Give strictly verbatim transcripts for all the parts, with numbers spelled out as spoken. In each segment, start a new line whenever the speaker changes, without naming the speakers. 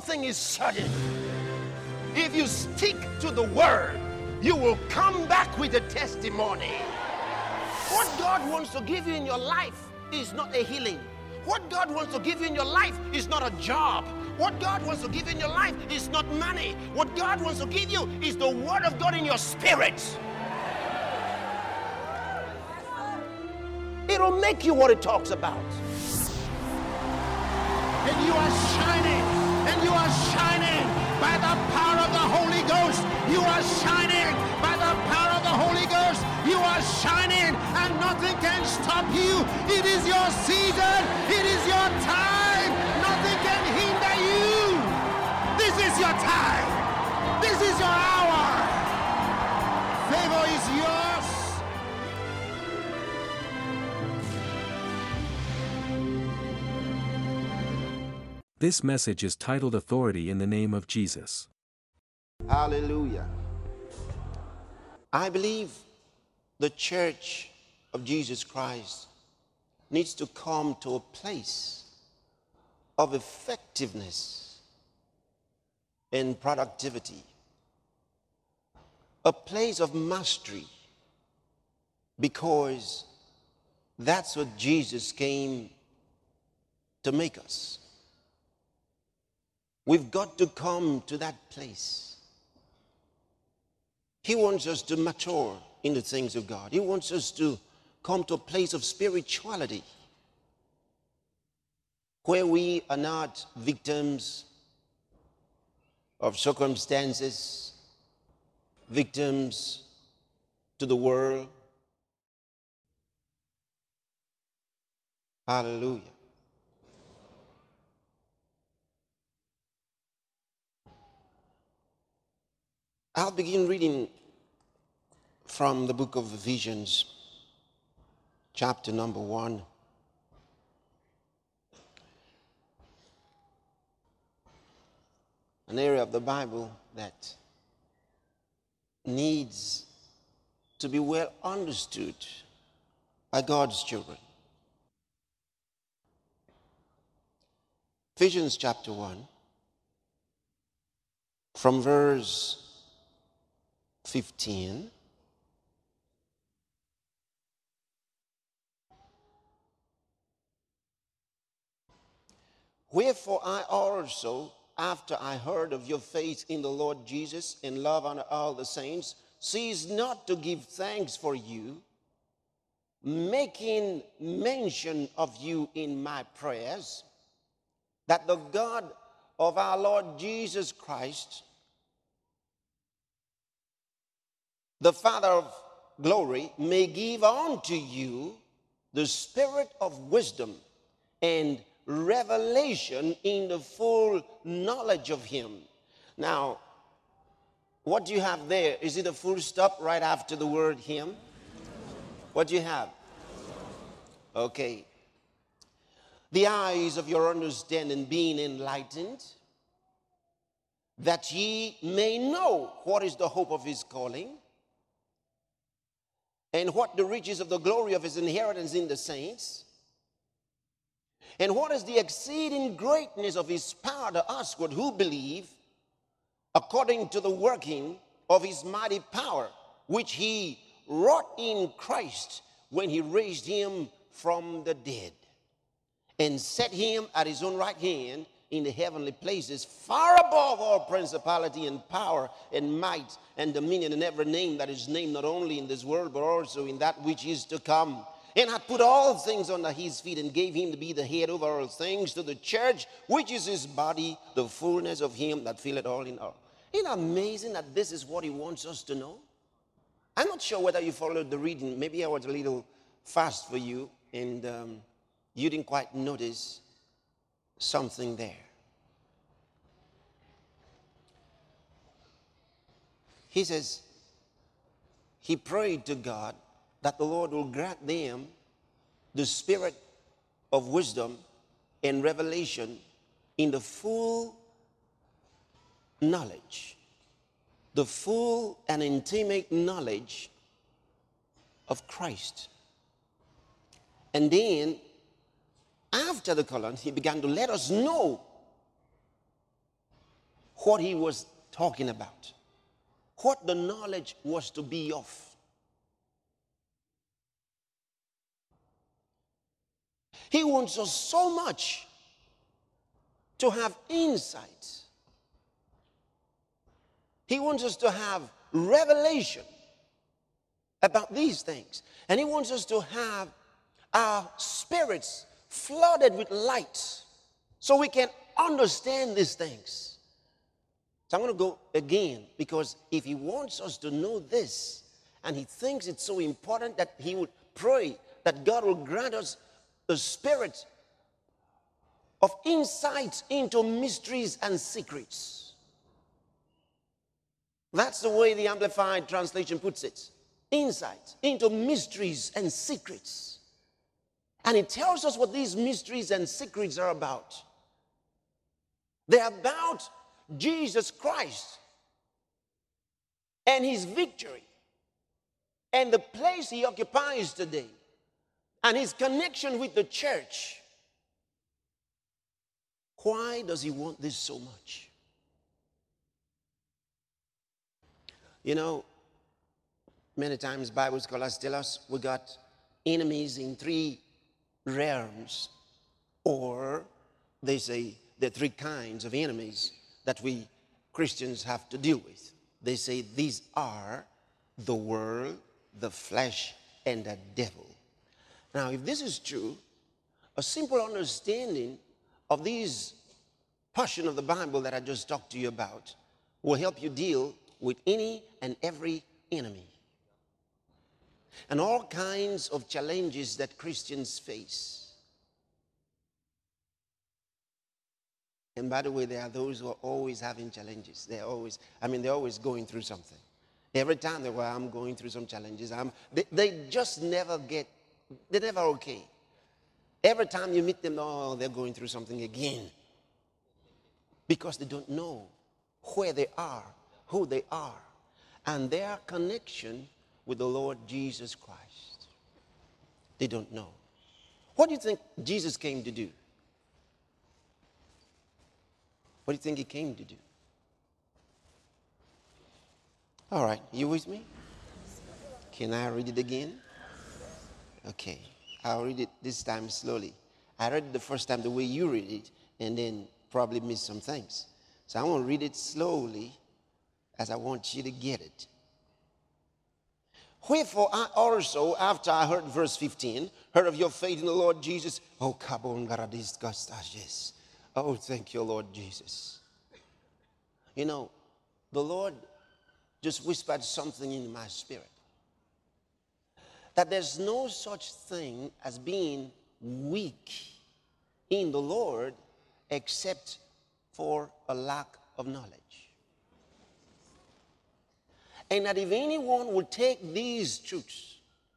thing is certain. If you stick to the word, you will come back with a testimony. What God wants to give you in your life is not a healing. What God wants to give you in your life is not a job. What God wants to give you in your life is not money. What God wants to give you is the word of God in your spirit. It'll make you what it talks about. And you are shining, and you are shining by the power of the Holy Ghost. You are shining by the power of the Holy Ghost. You are shining, and nothing can stop you. It is your season. It is your time. Nothing can hinder you. This is your time. This is your hour. Favor is yours.
This message is titled Authority in the Name of Jesus.
Hallelujah. I believe the church of Jesus Christ needs to come to a place of effectiveness and productivity, a place of mastery, because that's what Jesus came to make us. We've got to come to that place. He wants us to mature in the things of God. He wants us to come to a place of spirituality where we are not victims of circumstances, victims to the world. Hallelujah. I'll begin reading from the book of Ephesians, chapter number one. An area of the Bible that needs to be well understood by God's children. Ephesians chapter one, from verse fifteen. Wherefore I also, after I heard of your faith in the Lord Jesus and love unto all the saints, cease not to give thanks for you, making mention of you in my prayers, that the God of our Lord Jesus Christ, the Father of glory, may give unto you the spirit of wisdom and revelation in the full knowledge of him. Now, what do you have there? Is it a full stop right after the word him? What do you have? Okay. The eyes of your understanding being enlightened, that ye may know what is the hope of his calling, and what the riches of the glory of his inheritance in the saints, and what is the exceeding greatness of his power to usward who believe, according to the working of his mighty power, which he wrought in Christ when he raised him from the dead, and set him at his own right hand in the heavenly places, far above all principality and power and might and dominion and every name that is named, not only in this world, but also in that which is to come. And hath put all things under his feet, and gave him to be the head over all things to the church, which is his body, the fullness of him that filleth all in all. Isn't it amazing that this is what he wants us to know? I'm not sure whether you followed the reading. Maybe I was a little fast for you, and um, you didn't quite notice something there. He says, he prayed to God that the Lord will grant them the spirit of wisdom and revelation in the full knowledge, the full and intimate knowledge of Christ. And then, after the colon, he began to let us know what he was talking about, what the knowledge was to be of. He wants us so much to have insight. He wants us to have revelation about these things. And he wants us to have our spirits flooded with light so we can understand these things. So I'm going to go again, because if he wants us to know this, and he thinks it's so important that he would pray that God will grant us the spirit of insight into mysteries and secrets. That's the way the Amplified Translation puts it. Insight into mysteries and secrets. And it tells us what these mysteries and secrets are about. They're about Jesus Christ and his victory and the place he occupies today and his connection with the church. Why does he want this so much? You know, many times Bible scholars tell us we got enemies in three realms, or they say there are three kinds of enemies that we Christians have to deal with. They say these are the world, the flesh, and the devil. Now, if this is true, a simple understanding of these portion of the Bible that I just talked to you about will help you deal with any and every enemy and all kinds of challenges that Christians face. And by the way, there are those who are always having challenges. They're always, I mean, they're always going through something. Every time they well, I'm going through some challenges. I'm, they, they just never get, they're never okay. Every time you meet them, oh, they're going through something again. Because they don't know where they are, who they are, and their connection with the Lord Jesus Christ. They don't know. What do you think Jesus came to do? What do you think he came to do? All right, you with me? Can I read it again? Okay, I'll read it this time slowly. I read it the first time the way you read it, and then probably missed some things. So I want to read it slowly as I want you to get it. Wherefore I also, after I heard verse fifteen, heard of your faith in the Lord Jesus. Oh, oh, thank you, Lord Jesus. You know, the Lord just whispered something in my spirit. That there's no such thing as being weak in the Lord except for a lack of knowledge. And that if anyone would take these truths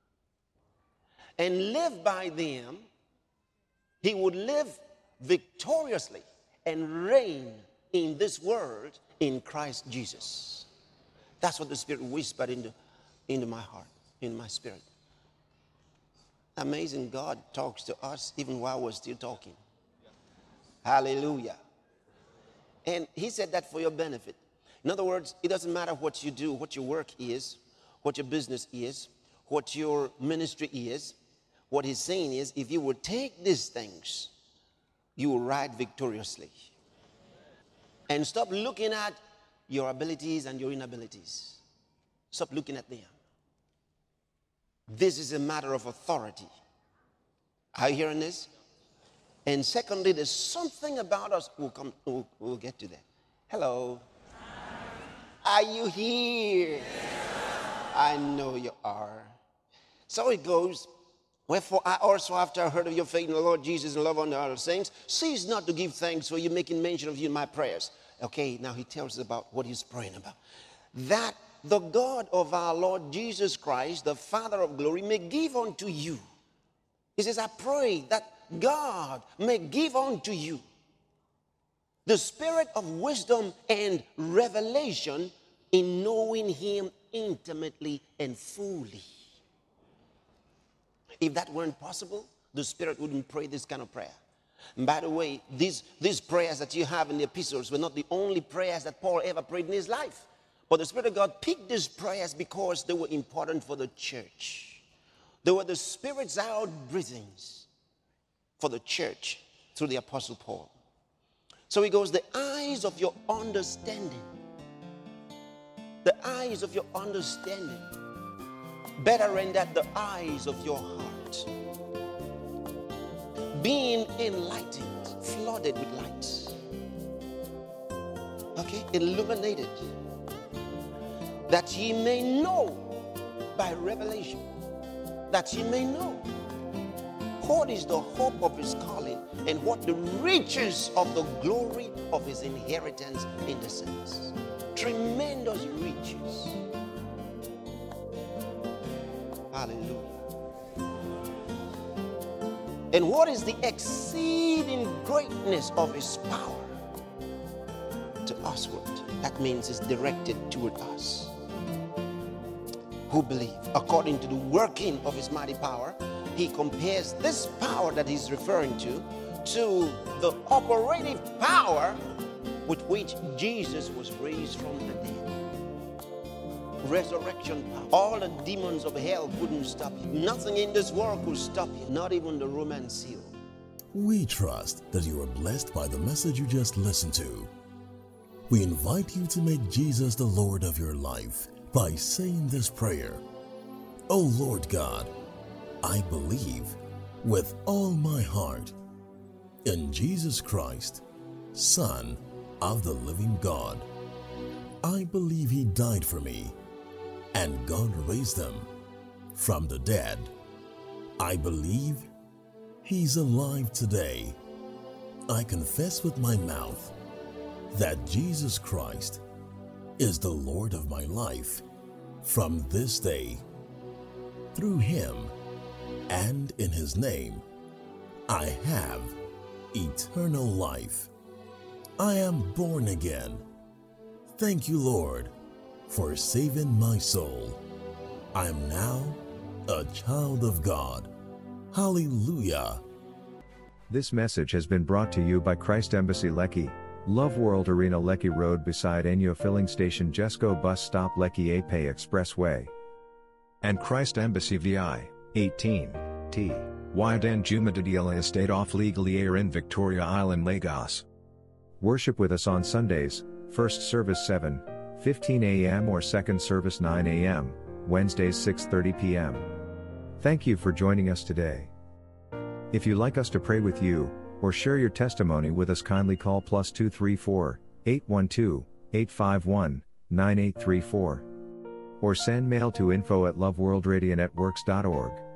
and live by them, he would live victoriously and reign in this world in Christ Jesus. That's what the Spirit whispered into, into my heart, in my spirit. Amazing, God talks to us even while we're still talking. Hallelujah. And he said that for your benefit. In other words, it doesn't matter what you do, what your work is, what your business is, what your ministry is. What he's saying is, if you would take these things, you will ride victoriously. And stop looking at your abilities and your inabilities. Stop looking at them. This is a matter of authority. Are you hearing this? And secondly, there's something about us. We'll, come, we'll, we'll get to that. Hello. Are you here? Yeah. I know you are. So it goes. Wherefore I also, after I heard of your faith in the Lord Jesus and love unto all saints, cease not to give thanks for you, making mention of you in my prayers. Okay, now he tells us about what he's praying about. That the God of our Lord Jesus Christ, the Father of glory, may give unto you. He says, I pray that God may give unto you the spirit of wisdom and revelation in knowing him intimately and fully. If that weren't possible, the Spirit wouldn't pray this kind of prayer. And by the way, these, these prayers that you have in the epistles were not the only prayers that Paul ever prayed in his life. But the Spirit of God picked these prayers because they were important for the church. They were the Spirit's out breathings for the church through the Apostle Paul. So he goes, the eyes of your understanding, the eyes of your understanding, better rendered the eyes of your heart, being enlightened, flooded with light, okay, illuminated, that ye may know by revelation, that ye may know what is the hope of his calling and what the riches of the glory of his inheritance in the saints. Tremendous riches. Hallelujah. And what is the exceeding greatness of his power to usward? That means it's directed toward us who believe. According to the working of his mighty power, he compares this power that he's referring to to the operative power with which Jesus was raised from the dead. Resurrection power. All the demons of hell couldn't stop you. Nothing in this world could stop you, not even the Roman seal.
We trust that you are blessed by the message you just listened to. We invite you to make Jesus the Lord of your life by saying this prayer. O Lord God, I believe with all my heart in Jesus Christ, Son of the living God. I believe he died for me and God raised him from the dead. I believe he's alive today. I confess with my mouth that Jesus Christ is the Lord of my life from this day. Through him and in his name, I have eternal life. I am born again. Thank you, Lord, for saving my soul. I am now a child of God. Hallelujah.
This message has been brought to you by Christ Embassy Lekki, Love World Arena Lekki Road beside Enyo Filling Station Jesco Bus Stop Lekki Ape Expressway. And Christ Embassy V I, eighteen, T, Wyden Jumadadila Estate off Legally Air in Victoria Island, Lagos. Worship with us on Sundays, first service seven fifteen a m or second service nine a m, Wednesdays six thirty p m Thank you for joining us today. If you'd like us to pray with you, or share your testimony with us, kindly call plus two three four, eight one two, eight five one, nine eight three four. Or send mail to info at loveworldradionetworks dot org.